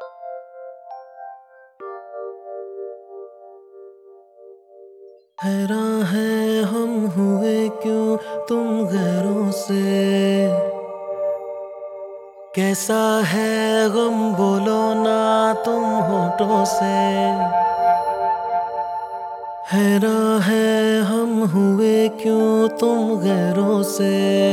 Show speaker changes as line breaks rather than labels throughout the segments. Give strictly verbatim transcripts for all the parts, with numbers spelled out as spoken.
हैरान है हम हुए क्यों तुम गैरों से, कैसा है गम बोलो ना तुम होठों से। हैरान है हम हुए क्यों तुम गैरों से,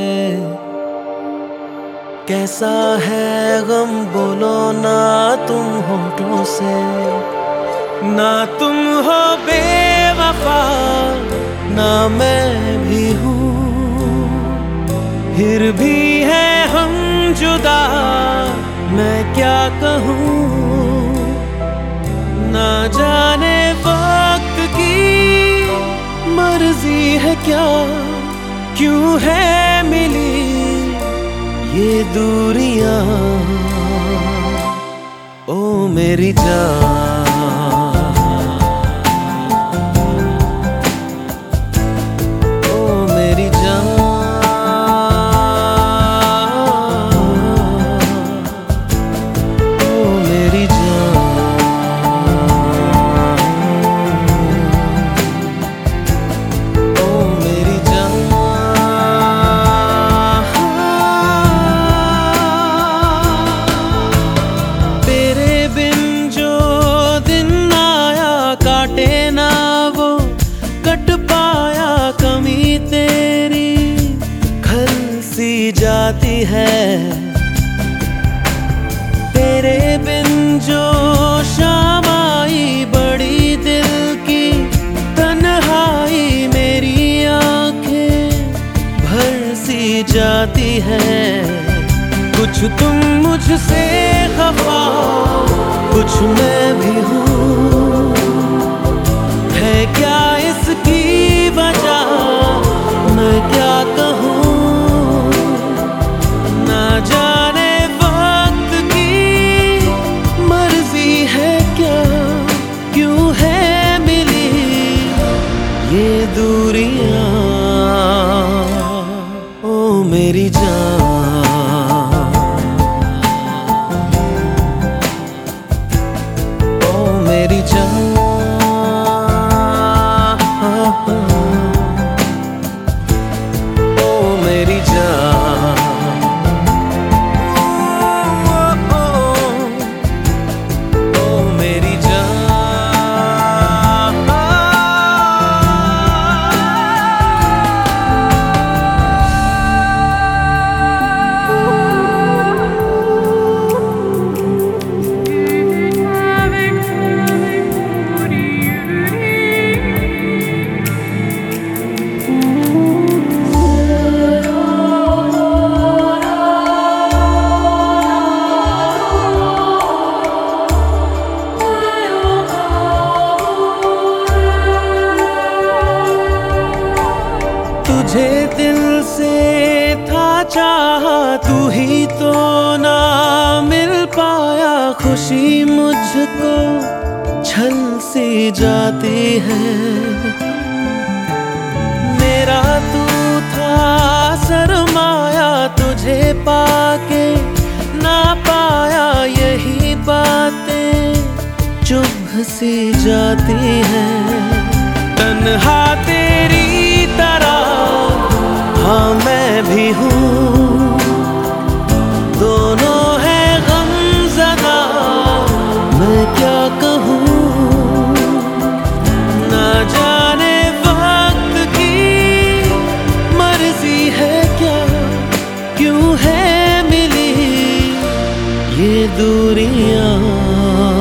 कैसा है गम बोलो ना तुम होठों से। ना तुम हो बेवफा ना मैं भी हूँ, फिर भी है हम जुदा मैं क्या कहूँ। ना जाने वक्त की मर्जी है क्या, क्यों है मिली ये दूरियां। ओ मेरी जान, जाती है तेरे बिन जो शाम आई, बड़ी दिल की तन्हाई मेरी आंखें भर सी जाती है। कुछ तुम मुझसे खफा कुछ मैं भी हूँ, है क्या इसकी वजह मैं क्या कहूँ। जाने वक्त की मर्जी है क्या, क्यों है मिली ये दूरियां। ओ मेरी जान, ओ मेरी जान, ओ मेरी जान। तुझे दिल से था चाहा, तू ही तो ना मिल पाया। खुशी मुझको छल सी जाती है, मेरा तू था सरमाया। तुझे पाके ना पाया, यही बातें चुभ सी जाती हैं। तन्हा तेरी तरह हाँ मैं भी हूँ, दोनों है गमज़दा मैं क्या कहूँ। ना जाने वक्त की मर्जी है क्या, क्यों है मिली ये दूरियां।